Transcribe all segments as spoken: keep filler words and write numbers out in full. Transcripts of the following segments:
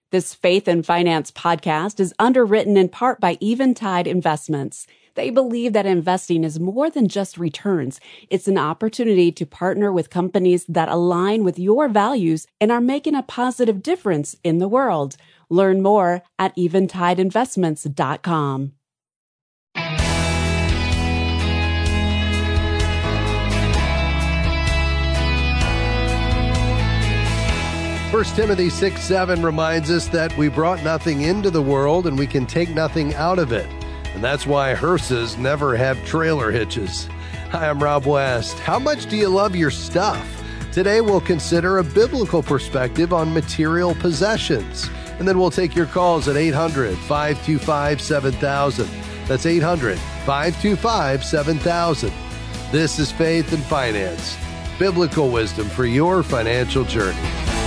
This Faith and Finance podcast is underwritten in part by Eventide Investments. They believe that investing is more than just returns. It's an opportunity to partner with companies that align with your values and are making a positive difference in the world. Learn more at eventide investments dot com. First Timothy six seven reminds us that we brought nothing into the world and we can take nothing out of it. And that's why hearses never have trailer hitches. Hi, I'm Rob West. How much do you love your stuff? Today we'll consider a biblical perspective on material possessions. And then we'll take your calls at eight hundred, five two five, seven thousand. That's eight hundred, five two five, seven thousand. This is Faith and Finance, biblical wisdom for your financial journey.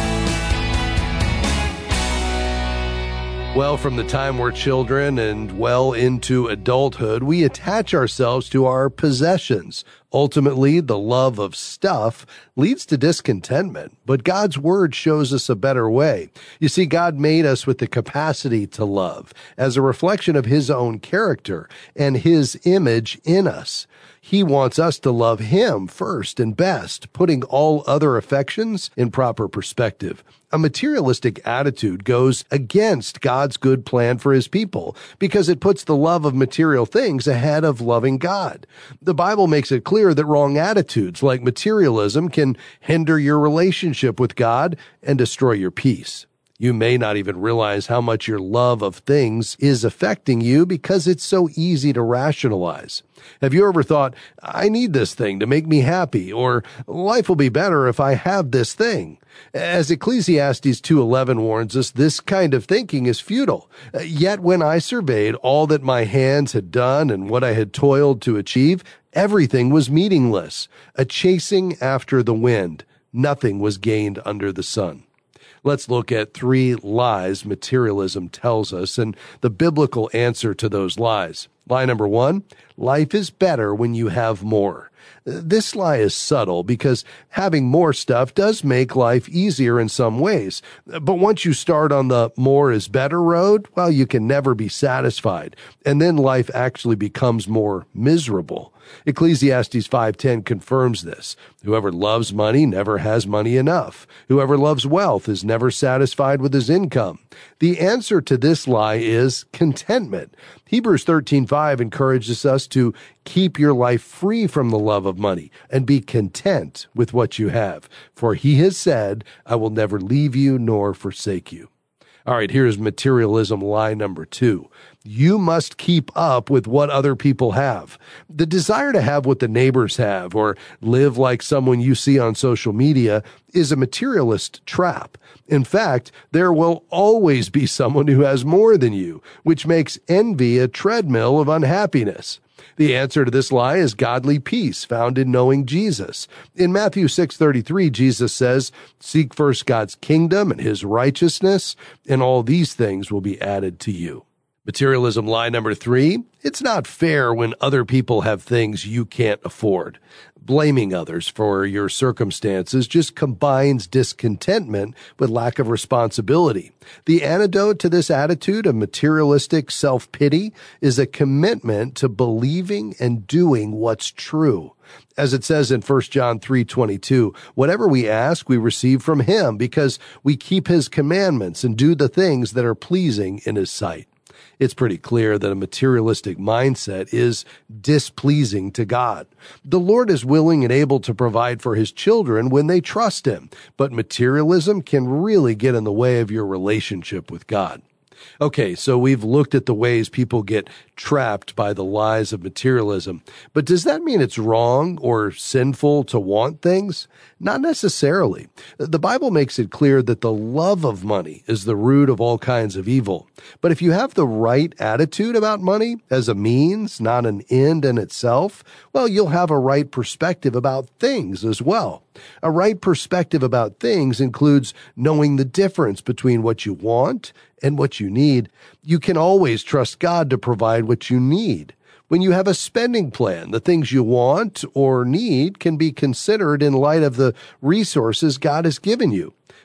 Well, from the time we're children and well into adulthood, we attach ourselves to our possessions. Ultimately, the love of stuff leads to discontentment, but God's Word shows us a better way. You see, God made us with the capacity to love as a reflection of His own character and His image in us. He wants us to love Him first and best, putting all other affections in proper perspective. A materialistic attitude goes against God's good plan for His people because it puts the love of material things ahead of loving God. The Bible makes it clear that wrong attitudes like materialism can hinder your relationship with God and destroy your peace. You may not even realize how much your love of things is affecting you because it's so easy to rationalize. Have you ever thought, I need this thing to make me happy, or life will be better if I have this thing? As Ecclesiastes two eleven warns us, this kind of thinking is futile. Yet when I surveyed all that my hands had done and what I had toiled to achieve, everything was meaningless, a chasing after the wind. Nothing was gained under the sun. Let's look at three lies materialism tells us and the biblical answer to those lies. Lie number one, life is better when you have more. This lie is subtle because having more stuff does make life easier in some ways. But once you start on the more is better road, well, you can never be satisfied. And then life actually becomes more miserable. Ecclesiastes five ten confirms this. Whoever loves money never has money enough. Whoever loves wealth is never satisfied with his income. The answer to this lie is contentment. Hebrews thirteen five encourages us to keep your life free from the love of money and be content with what you have. For He has said, I will never leave you nor forsake you. All right, here's materialism lie number two. You must keep up with what other people have. The desire to have what the neighbors have or live like someone you see on social media is a materialist trap. In fact, there will always be someone who has more than you, which makes envy a treadmill of unhappiness. The answer to this lie is godly peace found in knowing Jesus. In Matthew six thirty-three, Jesus says, seek first God's kingdom and His righteousness, and all these things will be added to you. Materialism lie number three, it's not fair when other people have things you can't afford. Blaming others for your circumstances just combines discontentment with lack of responsibility. The antidote to this attitude of materialistic self-pity is a commitment to believing and doing what's true. As it says in First John three twenty-two, whatever we ask, we receive from Him because we keep His commandments and do the things that are pleasing in His sight. It's pretty clear that a materialistic mindset is displeasing to God. The Lord is willing and able to provide for His children when they trust Him, but materialism can really get in the way of your relationship with God. Okay, so we've looked at the ways people get trapped by the lies of materialism. But does that mean it's wrong or sinful to want things? Not necessarily. The Bible makes it clear that the love of money is the root of all kinds of evil. But if you have the right attitude about money as a means, not an end in itself, well, you'll have a right perspective about things as well. A right perspective about things includes knowing the difference between what you want and what you need. You can always trust God to provide what you need. When you have a spending plan, the things you want or need can be considered in light of the resources God has given you.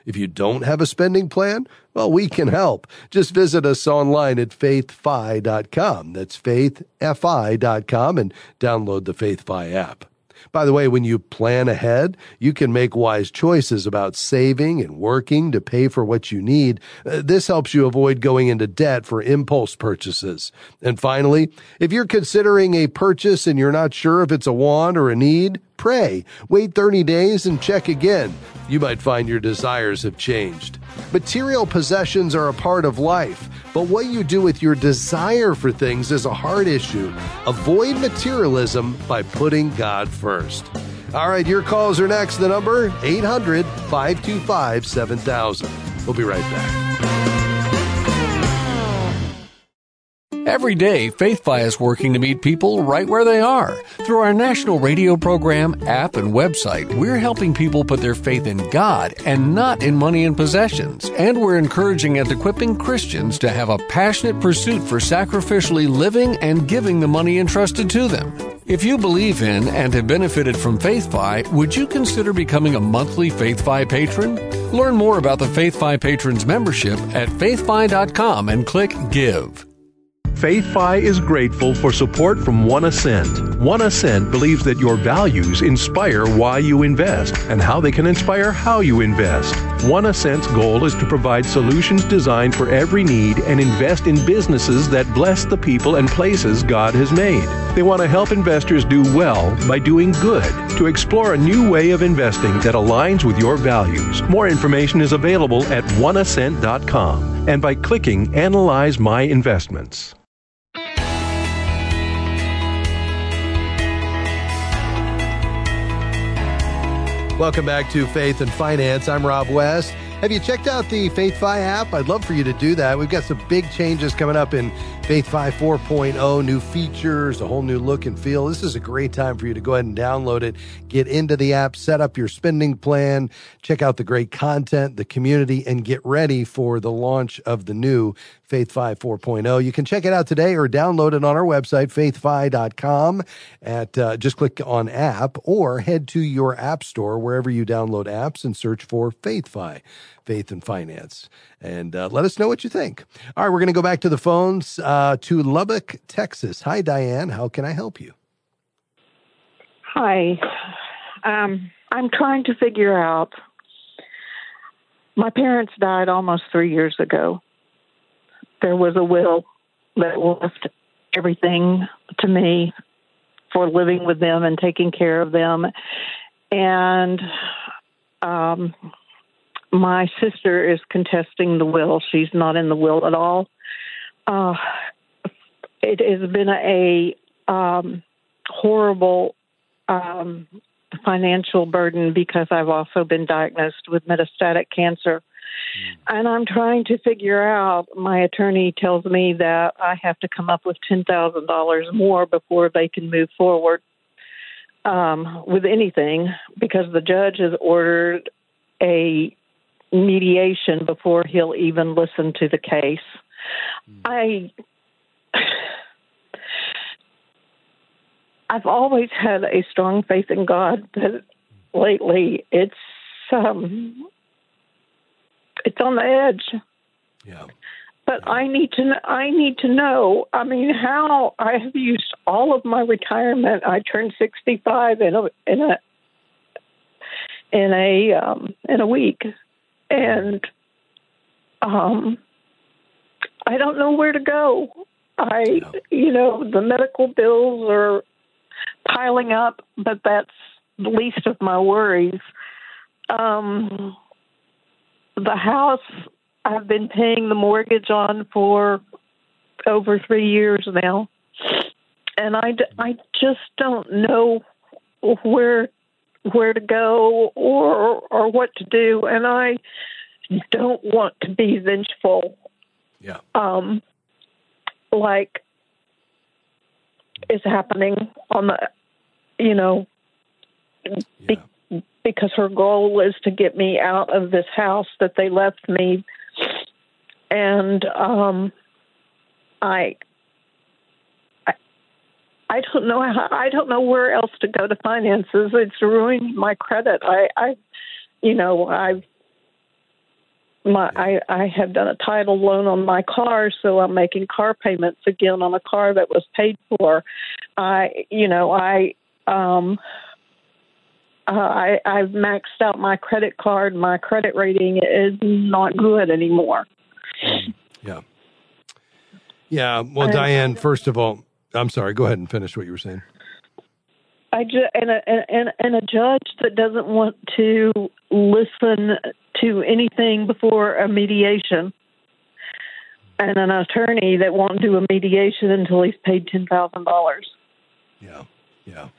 If you don't have a spending plan, well, we can help. Just visit us online at faith fi dot com. That's faith fi dot com and download the FaithFi app. By the way, when you plan ahead, you can make wise choices about saving and working to pay for what you need. Uh, this helps you avoid going into debt for impulse purchases. And finally, if you're considering a purchase and you're not sure if it's a want or a need, pray. Wait thirty days and check again. You might find your desires have changed. Material possessions are a part of life, but what you do with your desire for things is a hard issue. Avoid materialism by putting God first. All right, your calls are next. The number, eight hundred, five two five, seven thousand. We'll be right back. Every day, FaithFi is working to meet people right where they are. Through our national radio program, app, and website, we're helping people put their faith in God and not in money and possessions. And we're encouraging and equipping Christians to have a passionate pursuit for sacrificially living and giving the money entrusted to them. If you believe in and have benefited from FaithFi, would you consider becoming a monthly FaithFi patron? Learn more about the FaithFi Patrons membership at faith fi dot com and click Give. FaithFi is grateful for support from One Ascent. One Ascent believes that your values inspire why you invest and how they can inspire how you invest. One Ascent's goal is to provide solutions designed for every need and invest in businesses that bless the people and places God has made. They want to help investors do well by doing good, to explore a new way of investing that aligns with your values. More information is available at one ascent dot com and by clicking Analyze My Investments. Welcome back to Faith and Finance. I'm Rob West. Have you checked out the FaithFi app? I'd love for you to do that. We've got some big changes coming up in FaithFi four point oh, new features, a whole new look and feel. This is a great time for you to go ahead and download it, get into the app, set up your spending plan, check out the great content, the community, and get ready for the launch of the new FaithFi four point oh. You can check it out today or download it on our website, faith fi dot com. At uh, just click on app or head to your app store wherever you download apps and search for FaithFi, Faith and Finance. And uh, let us know what you think. All right, we're going to go back to the phones uh, to Lubbock, Texas. Hi, Diane. How can I help you? Hi. Um, I'm trying to figure out. My parents died almost three years ago. There was a will that left everything to me for living with them and taking care of them. And um, my sister is contesting the will. She's not in the will at all. Uh, it has been a um, horrible um, financial burden because I've also been diagnosed with metastatic cancer. And I'm trying to figure out, my attorney tells me that I have to come up with ten thousand dollars more before they can move forward um, with anything, because the judge has ordered a mediation before he'll even listen to the case. Mm. I, I've always had a strong faith in God, but lately it's... Um, It's on the edge. Yeah. But I need to. I need to know. I mean, how I have used all of my retirement. I turned sixty-five in a in a in a um, in a week, and um, I don't know where to go. I, yeah. you know, the medical bills are piling up, but that's the least of my worries. Um. The house I've been paying the mortgage on for over three years now, and I, I just don't know where where to go or or what to do, and I don't want to be vengeful. Yeah. Um, like is happening on the, you know, yeah. Be, because her goal is to get me out of this house that they left me. And um, I, I, I don't know how, I don't know where else to go to finances. It's ruined my credit. I, I you know, I've My, I, I have done a title loan on my car, so I'm making car payments again on a car that was paid for. I, you know, I, um, uh, I, I've maxed out my credit card. My credit rating is not good anymore. Yeah. Yeah. Well, Diane, first of all, I'm sorry. Go ahead and finish what you were saying. I ju- and, a, and, and a judge that doesn't want to listen to anything before a mediation, and an attorney that won't do a mediation until he's paid ten thousand dollars. Yeah, yeah.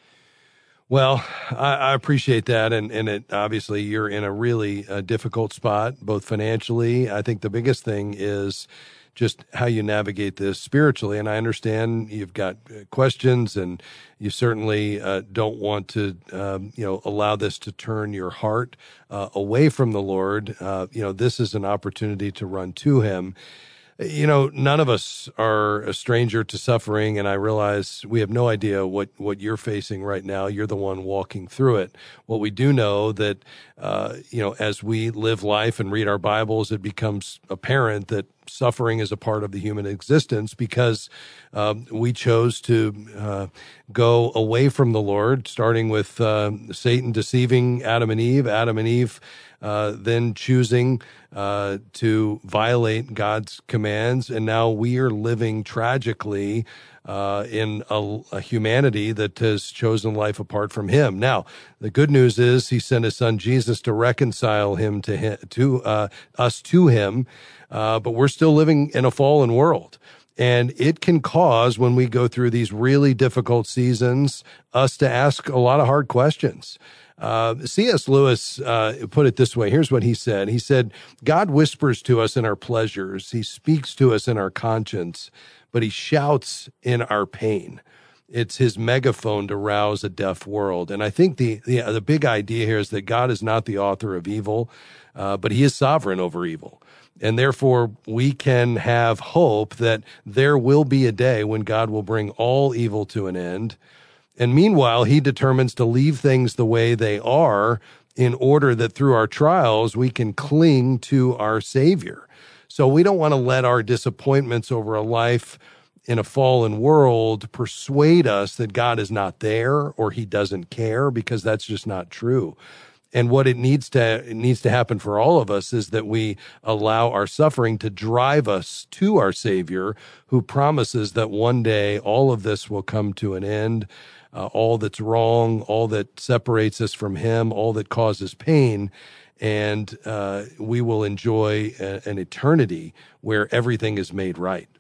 Well, I, I appreciate that, and, and it, obviously you're in a really uh, difficult spot, both financially. I think the biggest thing is just how you navigate this spiritually. And I understand you've got questions, and you certainly uh, don't want to, um, you know, allow this to turn your heart uh, away from the Lord. Uh, you know, this is an opportunity to run to Him. You know, none of us are a stranger to suffering, and I realize we have no idea what, what you're facing right now. You're the one walking through it. What we do know that, uh, you know, as we live life and read our Bibles, it becomes apparent that suffering is a part of the human existence because um, we chose to uh, go away from the Lord, starting with uh, Satan deceiving Adam and Eve, Adam and Eve uh, then choosing uh, to violate God's commands, and now we are living tragically uh, in a, a humanity that has chosen life apart from Him. Now, the good news is He sent His Son Jesus to reconcile him to him, to uh, us to Him. Uh, but we're still living in a fallen world. And it can cause, when we go through these really difficult seasons, us to ask a lot of hard questions. Uh, C S Lewis uh, put it this way. Here's what he said. He said, God whispers to us in our pleasures. He speaks to us in our conscience, but He shouts in our pain. It's His megaphone to rouse a deaf world. And I think the, the, the big idea here is that God is not the author of evil, uh, but He is sovereign over evil. And therefore, we can have hope that there will be a day when God will bring all evil to an end. And meanwhile, He determines to leave things the way they are in order that through our trials, we can cling to our Savior. So we don't want to let our disappointments over a life in a fallen world persuade us that God is not there or He doesn't care, because that's just not true. And what it needs to it needs to happen for all of us is that we allow our suffering to drive us to our Savior, who promises that one day all of this will come to an end. Uh, all that's wrong, all that separates us from Him, all that causes pain, and uh, we will enjoy a, an eternity where everything is made right.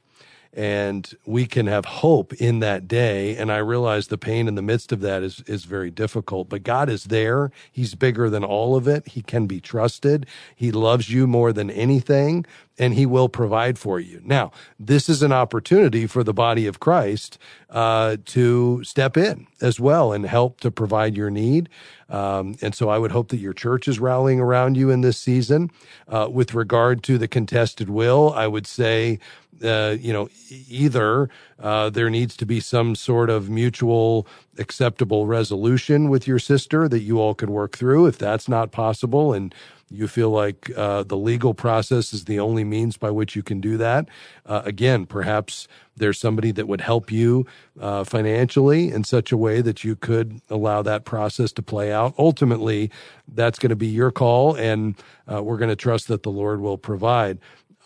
And we can have hope in that day. And I realize the pain in the midst of that is, is very difficult, but God is there. He's bigger than all of it. He can be trusted. He loves you more than anything, and He will provide for you. Now, this is an opportunity for the body of Christ uh, to step in as well and help to provide your need. Um, and so I would hope that your church is rallying around you in this season. Uh, with regard to the contested will, I would say, Uh, you know, either uh, there needs to be some sort of mutual acceptable resolution with your sister that you all could work through. If that's not possible and you feel like uh, the legal process is the only means by which you can do that, uh, again, perhaps there's somebody that would help you uh, financially in such a way that you could allow that process to play out. Ultimately, that's going to be your call, and uh, we're going to trust that the Lord will provide.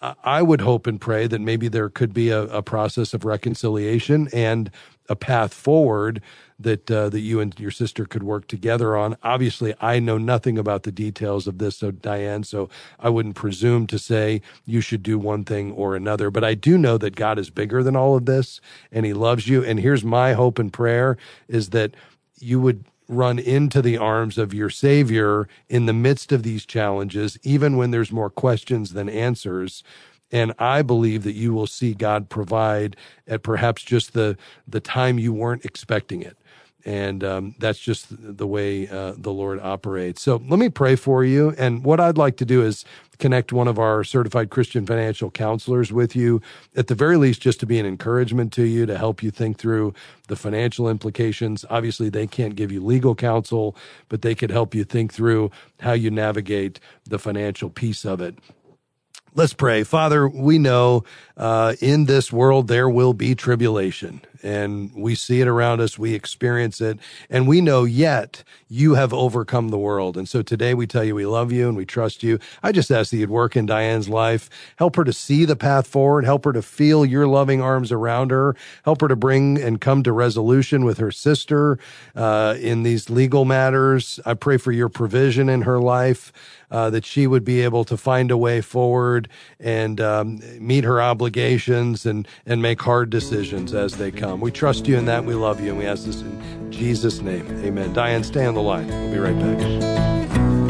I would hope and pray that maybe there could be a, a process of reconciliation and a path forward that uh, that you and your sister could work together on. Obviously, I know nothing about the details of this, so Diane, so I wouldn't presume to say you should do one thing or another. But I do know that God is bigger than all of this, and He loves you. And here's my hope and prayer, is that you would run into the arms of your Savior in the midst of these challenges, even when there's more questions than answers. And I believe that you will see God provide at perhaps just the, the time you weren't expecting it. And um, that's just the way uh, the Lord operates. So let me pray for you. And what I'd like to do is connect one of our certified Christian financial counselors with you, at the very least, just to be an encouragement to you, to help you think through the financial implications. Obviously, they can't give you legal counsel, but they could help you think through how you navigate the financial piece of it. Let's pray. Father, we know uh, in this world there will be tribulation, and we see it around us, we experience it, and we know yet you have overcome the world. And so today we tell you we love you and we trust you. I just ask that you'd work in Diane's life, help her to see the path forward, help her to feel your loving arms around her, help her to bring and come to resolution with her sister uh, in these legal matters. I pray for your provision in her life, uh, that she would be able to find a way forward and um, meet her obligations and, and make hard decisions as they come. We trust you in that. We love you, and we ask this in Jesus' name. Amen. Diane, stay on the line. We'll be right back.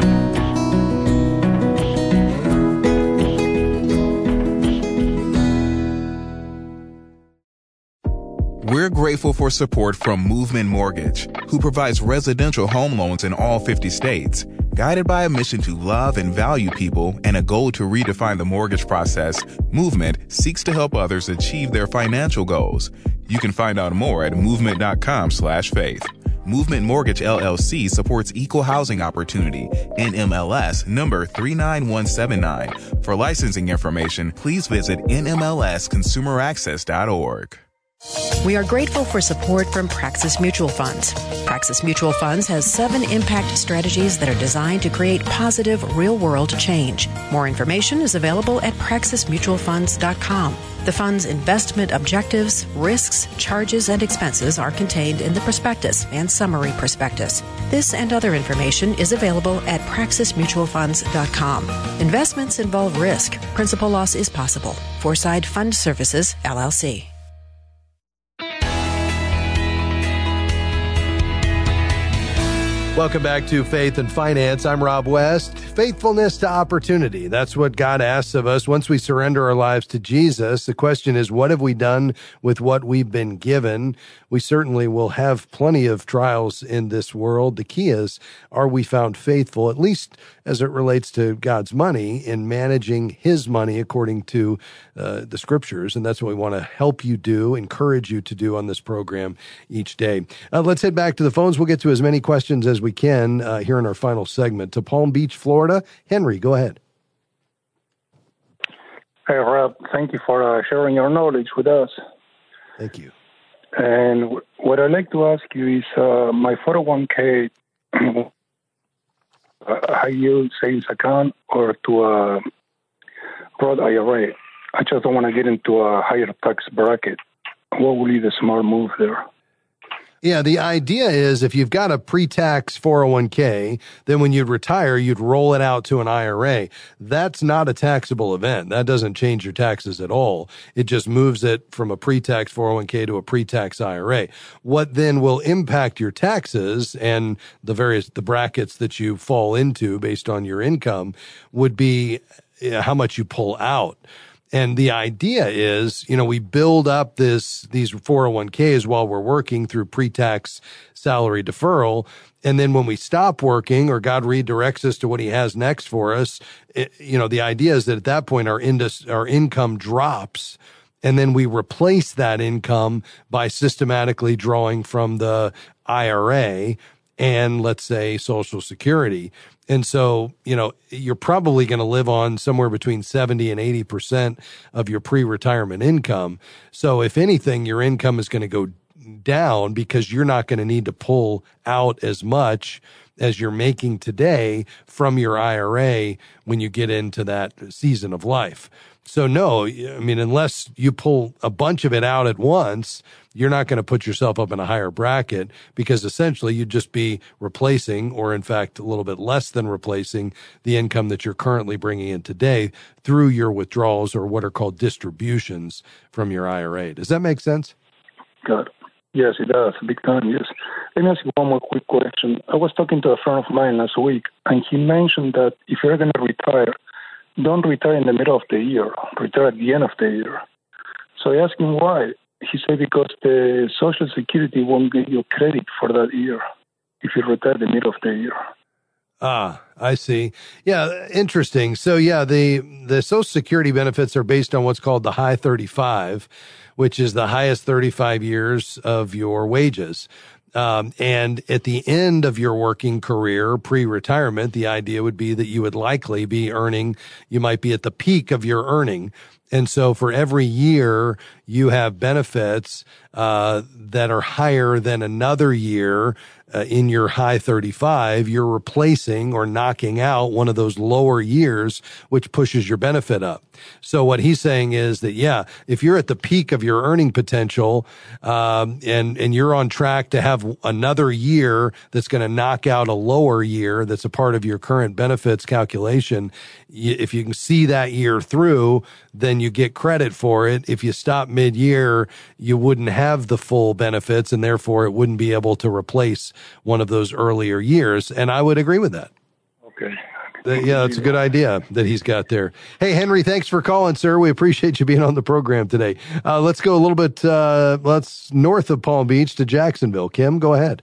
We're grateful for support from Movement Mortgage, who provides residential home loans in all fifty states. Guided by a mission to love and value people and a goal to redefine the mortgage process, Movement seeks to help others achieve their financial goals. You can find out more at movement.com slash faith. Movement Mortgage L L C supports equal housing opportunity, N M L S number three nine one seven nine. For licensing information, please visit N M L S consumer access dot org. We are grateful for support from Praxis Mutual Funds. Praxis Mutual Funds has seven impact strategies that are designed to create positive, real-world change. More information is available at praxis mutual funds dot com. The fund's investment objectives, risks, charges, and expenses are contained in the prospectus and summary prospectus. This and other information is available at praxis mutual funds dot com. Investments involve risk. Principal loss is possible. Foreside Fund Services, L L C. Welcome back to Faith and Finance. I'm Rob West. Faithfulness to opportunity. That's what God asks of us once we surrender our lives to Jesus. The question is, what have we done with what we've been given? We certainly will have plenty of trials in this world. The key is, are we found faithful, at least as it relates to God's money, in managing his money according to uh, the scriptures? And that's what we want to help you do, encourage you to do on this program each day. Uh, let's head back to the phones. We'll get to as many questions as we can uh, here in our final segment. To Palm Beach, Florida. Henry, go ahead. Hey, Rob. Thank you for uh, sharing your knowledge with us. Thank you. And w- what I'd like to ask you is uh, my four oh one k uh, high yield savings account or to a Roth I R A. I just don't want to get into a higher tax bracket. What will be the smart move there? Yeah, the idea is if you've got a pre-tax four oh one k, then when you'd retire, you'd roll it out to an I R A. That's not a taxable event. That doesn't change your taxes at all. It just moves it from a pre-tax four oh one k to a pre-tax I R A. What then will impact your taxes and the various, the brackets that you fall into based on your income would be how much you pull out. And the idea is, you know, we build up this, these four oh one k's while we're working through pre-tax salary deferral. And then when we stop working or God redirects us to what he has next for us, it, you know, the idea is that at that point our indus, our income drops, and then we replace that income by systematically drawing from the I R A and, let's say, Social Security. And so, you know, you're probably going to live on somewhere between seventy and eighty percent of your pre-retirement income. So if anything, your income is going to go down because you're not going to need to pull out as much as you're making today from your I R A when you get into that season of life. So no, I mean, unless you pull a bunch of it out at once, you're not going to put yourself up in a higher bracket because essentially you'd just be replacing, or in fact, a little bit less than replacing the income that you're currently bringing in today through your withdrawals or what are called distributions from your I R A. Does that make sense? Good. Yes, it does. Big time, yes. Let me ask you one more quick question. I was talking to a friend of mine last week, and he mentioned that if you're going to retire, don't retire in the middle of the year. Retire at the end of the year. So I asked him why. he said because the Social Security won't give you credit for that year if you retire the middle of the year. Ah, I see. Yeah, interesting. So yeah, the, the Social Security benefits are based on what's called the high thirty-five, which is the highest thirty-five years of your wages. Um, and at the end of your working career, pre-retirement, the idea would be that you would likely be earning, you might be at the peak of your earning. And so for every year you have benefits uh, that are higher than another year uh, in your high thirty-five, you're replacing or knocking out one of those lower years, which pushes your benefit up. So what he's saying is that, yeah, if you're at the peak of your earning potential um, and, and you're on track to have another year that's going to knock out a lower year that's a part of your current benefits calculation, if you can see that year through, then you get credit for it. If you stop mid-year, you wouldn't have the full benefits, and therefore it wouldn't be able to replace one of those earlier years. And I would agree with that. Okay. Yeah, that's a good idea that he's got there. Hey, Henry, thanks for calling, sir. We appreciate you being on the program today. Uh, let's go a little bit uh, let's north of Palm Beach to Jacksonville. Kim, go ahead.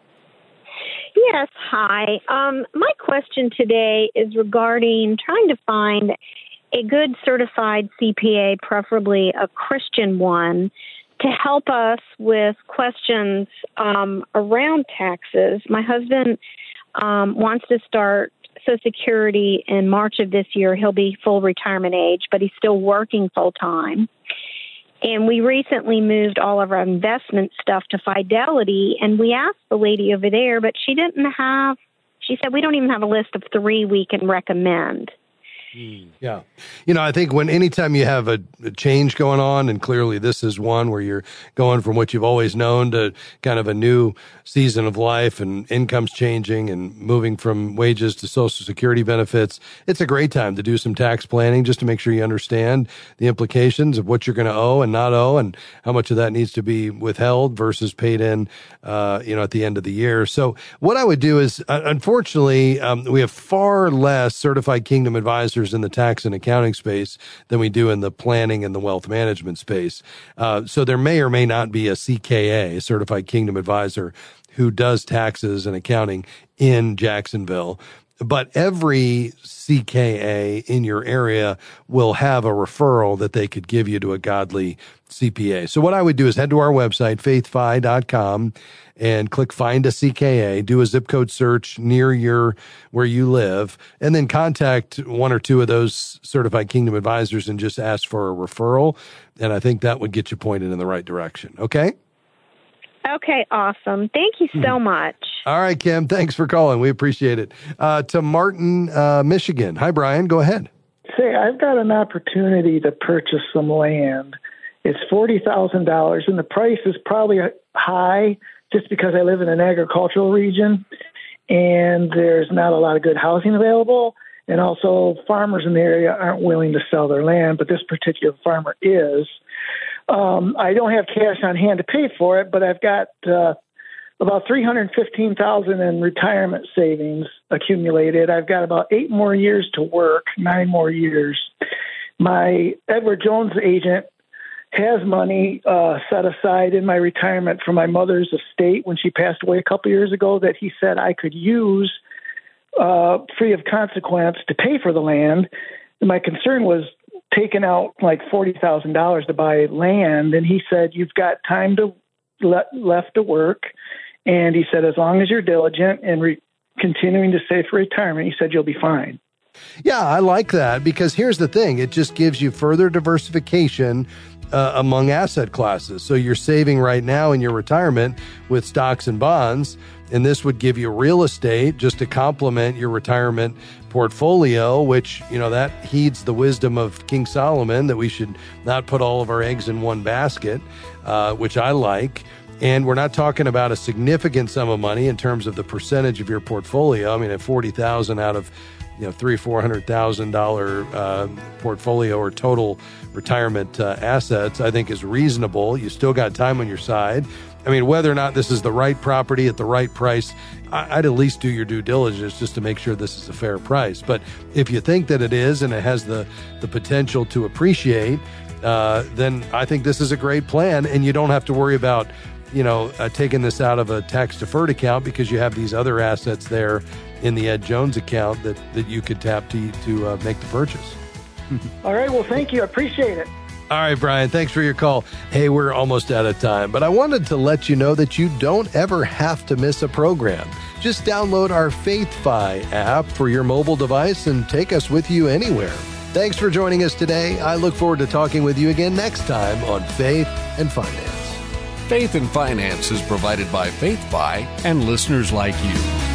Yes, hi. Um, my question today is regarding trying to find a good certified C P A, preferably a Christian one, to help us with questions um, around taxes. My husband um, wants to start Social Security in March of this year. He'll be full retirement age, but he's still working full time. And we recently moved all of our investment stuff to Fidelity, and we asked the lady over there, but she didn't have, she said, we don't even have a list of three we can recommend. Yeah. You know, I think when anytime you have a, a change going on, and clearly this is one where you're going from what you've always known to kind of a new season of life and income's changing and moving from wages to Social Security benefits, it's a great time to do some tax planning just to make sure you understand the implications of what you're going to owe and not owe and how much of that needs to be withheld versus paid in, uh, you know, at the end of the year. So what I would do is, uh, unfortunately, um, we have far less certified Kingdom advisors in the tax and accounting space than we do in the planning and the wealth management space. Uh, so there may or may not be a C K A, a Certified Kingdom Advisor, who does taxes and accounting in Jacksonville. But every C K A in your area will have a referral that they could give you to a godly C P A. So what I would do is head to our website, faith fi dot com, and click Find a C K A, do a zip code search near your where you live, and then contact one or two of those Certified Kingdom Advisors and just ask for a referral. And I think that would get you pointed in the right direction. Okay? Okay, awesome. Thank you so much. All right, Kim, thanks for calling. We appreciate it. Uh, to Martin, uh, Michigan. Hi, Brian. Go ahead. Say, I've got an opportunity to purchase some land. It's forty thousand dollars, and the price is probably high just because I live in an agricultural region, and there's not a lot of good housing available, and also farmers in the area aren't willing to sell their land, but this particular farmer is. Um, I don't have cash on hand to pay for it, but I've got uh, about three hundred fifteen thousand dollars in retirement savings accumulated. I've got about eight more years to work, nine more years. My Edward Jones agent has money uh, set aside in my retirement from my mother's estate when she passed away a couple years ago that he said I could use uh, free of consequence to pay for the land. And my concern was taking out like forty thousand dollars to buy land. And he said, you've got time to le- left to work. And he said, as long as you're diligent and re- continuing to save for retirement, he said, you'll be fine. Yeah, I like that because here's the thing. It just gives you further diversification uh, among asset classes. So you're saving right now in your retirement with stocks and bonds, and this would give you real estate just to complement your retirement portfolio, which, you know, that heeds the wisdom of King Solomon that we should not put all of our eggs in one basket, uh, which I like. And we're not talking about a significant sum of money in terms of the percentage of your portfolio. I mean, at forty thousand out of, you know, three, four hundred thousand dollar uh, portfolio or total retirement uh, assets, I think is reasonable. You still got time on your side. I mean, whether or not this is the right property at the right price, I'd at least do your due diligence just to make sure this is a fair price. But if you think that it is and it has the, the potential to appreciate, uh, then I think this is a great plan, and you don't have to worry about, you know, uh, taking this out of a tax-deferred account because you have these other assets there in the Ed Jones account that, that you could tap to, to uh, make the purchase. All right. Well, thank you. I appreciate it. All right, Brian, thanks for your call. Hey, we're almost out of time, but I wanted to let you know that you don't ever have to miss a program. Just download our FaithFi app for your mobile device and take us with you anywhere. Thanks for joining us today. I look forward to talking with you again next time on Faith and Finance. Faith and Finance is provided by FaithFi and listeners like you.